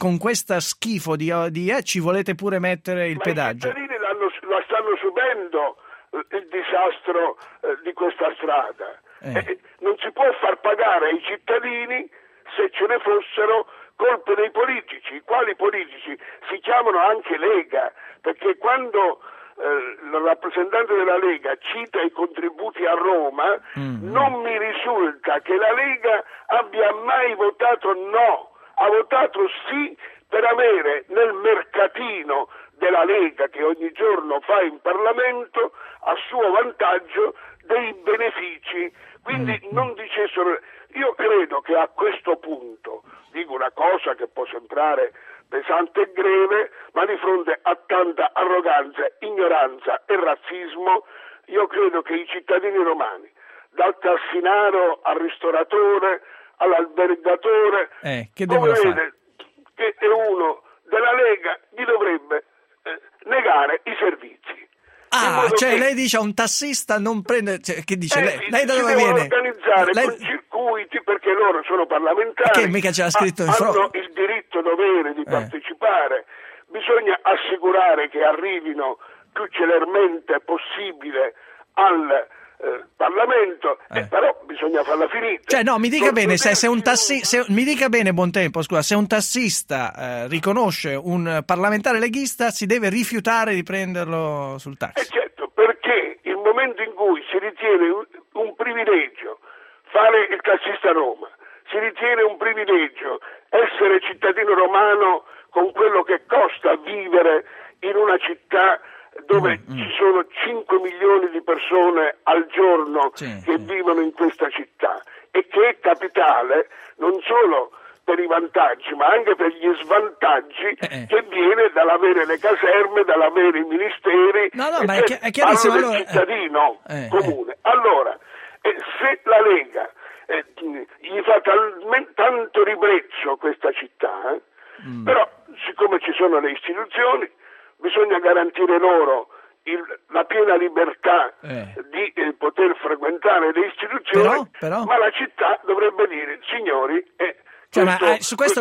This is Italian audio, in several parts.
con questa schifo di ci volete pure mettere il pedaggio. I cittadini la stanno subendo il disastro di questa strada. Non si può far pagare ai cittadini, se ce ne fossero, colpe dei politici. Quali politici? Si chiamano anche Lega, perché quando il rappresentante della Lega cita i contributi a Roma, non mi risulta che la Lega abbia mai votato no, ha votato sì per avere nel mercatino della Lega, che ogni giorno fa in Parlamento, a suo vantaggio dei benefici. Quindi non dicessero. Io credo che a questo punto, dico una cosa che può sembrare pesante e greve, ma di fronte a tanta arroganza, ignoranza e razzismo, io credo che i cittadini romani, dal tassinaro al ristoratore, all'albergatore, che devono fare? Che è uno della Lega, gli dovrebbe negare i servizi. Cioè lei dice a un tassista non prende, che dice lei da dove viene? Viene? Organizzare con circuiti, perché loro sono parlamentari, che mica c'era scritto in hanno il diritto dovere di partecipare. Bisogna assicurare che arrivino più celermente possibile al Parlamento, però bisogna farla finita. Cioè no, mi dica bene, se un tassista, mi dica bene, Bontempo, scusa, se un tassista riconosce un parlamentare leghista, si deve rifiutare di prenderlo sul taxi. Certo, perché il momento in cui si ritiene un privilegio fare il tassista a Roma, si ritiene un privilegio essere cittadino romano con quello che costa vivere in una città dove ci sono 5 milioni di persone al giorno che vivono in questa città, e che è capitale non solo per i vantaggi ma anche per gli svantaggi che viene dall'avere le caserme, dall'avere i ministeri, ma è chiarissimo, del cittadino comune. Allora, se la Lega gli fa tanto ribrezzo a questa città, però siccome ci sono le istituzioni, bisogna garantire loro la piena libertà di poter frequentare le istituzioni, però... ma la città dovrebbe dire: signori, questo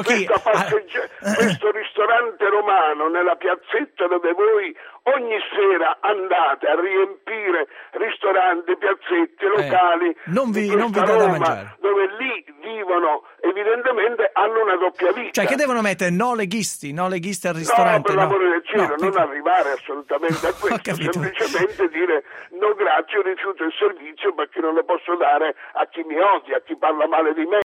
ristorante romano nella piazzetta dove voi ogni sera andate a riempire ristoranti, piazzette, locali, non vi dà da mangiare, dove lì vivono, evidentemente hanno una doppia vita. Cioè che devono mettere no leghisti al ristorante? No, per l'amore del cielo, non arrivare assolutamente a questo, semplicemente dire no grazie, rifiuto il servizio perché non lo posso dare a chi mi odia, a chi parla male di me.